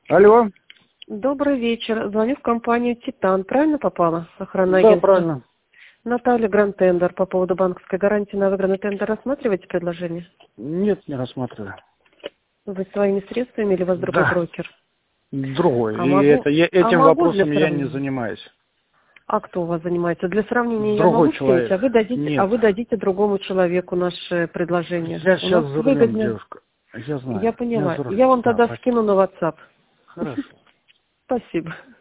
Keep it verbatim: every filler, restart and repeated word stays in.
Алло. Добрый вечер. Звоню в компанию «Титан». Правильно попала? Охранное Да, агентство? правильно. Наталья, Гранд Тендер. По поводу банковской гарантии на выигранный тендер рассматриваете предложение? Нет, не рассматриваю. Вы своими средствами или у вас другой Да, брокер? другой. А И могу, это, я, а этим могу для вопросом я не сравнения? занимаюсь. А кто у вас занимается? Для сравнения я Другой могу снять, человек. а вы дадите, а Нет. вы дадите другому человеку наше предложение. Я У нас сейчас за рулем, выгоднее. девушка. Я Я знаю. Я поняла. за Я рулем. вам Да, тогда прости. скину на WhatsApp. Хорошо. Спасибо.